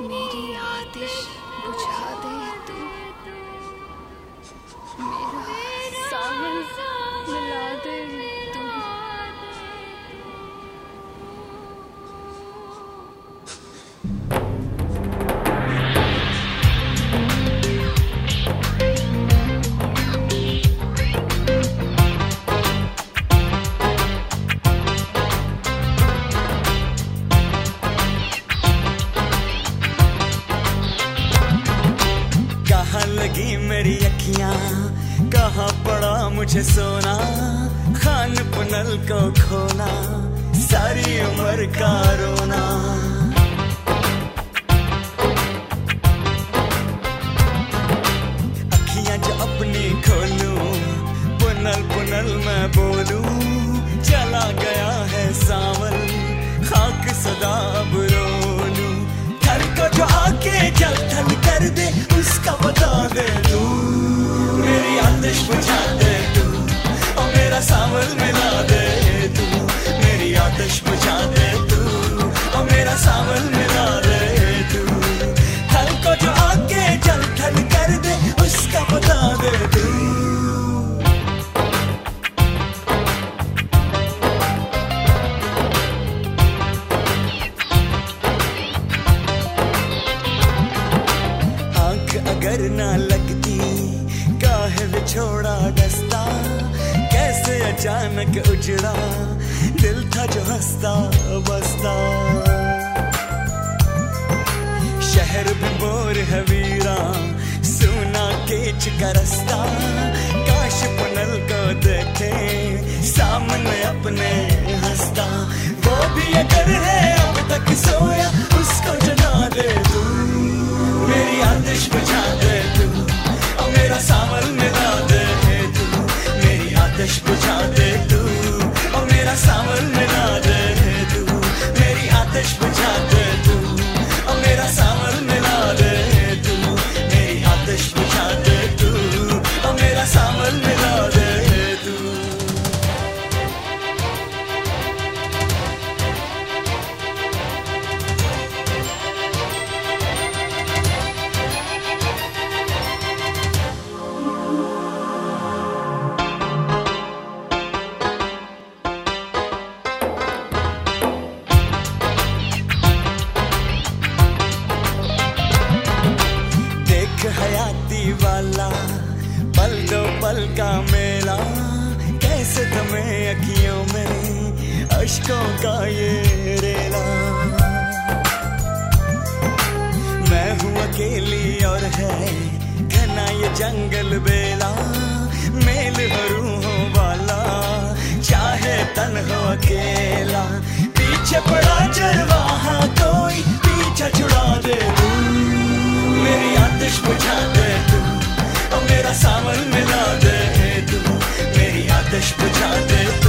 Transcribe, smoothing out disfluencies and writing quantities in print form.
मेरी आतिश बुझा दे तू, मेरा सावन मिला दे तू। कहाँ लगी मेरी अखियाँ, कहाँ पड़ा मुझे सोना, खान पुनल को खोना, सारी उम्र का रोना। अखियाँ जो अपनी खोलूं, पुनल पुनल मैं बोलूं, चला गया है सावन, खाक सदा अब रोलूं। घर को जो आके जल थल कर दे, उसका बता दे तू, मेरी आतिश बुझा दे तू, और मेरा सावन मिला दे तू, मेरी आतिश बुझा दे तू, और मेरा सावन मिला दे तू। घर को जो आके जल थल कर दे, उसका बता दे तू। अगर ना लगती काहे विछोड़ा डसता, कैसे अचानक उजड़ा दिल था जो हंसता बसता। शहर भी बोर है वीरा, सुना केच का रास्ता, काश पुनल को देखे सामने अपने हंसता। वो भी अगर है अब तक सोया, उसको जगा दे तू, मेरी आतिश बुझा दे तू, और मेरा सावन मिला दे तू, मेरी आतिश बुझा दे तू, और मेरा सावन मिला दे तू, मेरी आतिश बुझा दे तू, और मेरा सावन मिला दे तू, मेरी आतिश बुझा दे तू, और मेरा सावन मिला दे तू। हयाती वाला पल दो पल का मेला, कैसे तुम्हें अखियों में अश्कों का ये रेला। मैं हूँ अकेली और है घना ये जंगल बेला, मेल हो रूहों वाला, चाहे तन हो अकेला। पीछे पड़ा चरवाहा कोई, पीछा छुड़ा दे तू, मेरी आतिश बुझा दे तू, और मेरा सावन मिला दे तू, मेरी आतिश बुझा दे तू।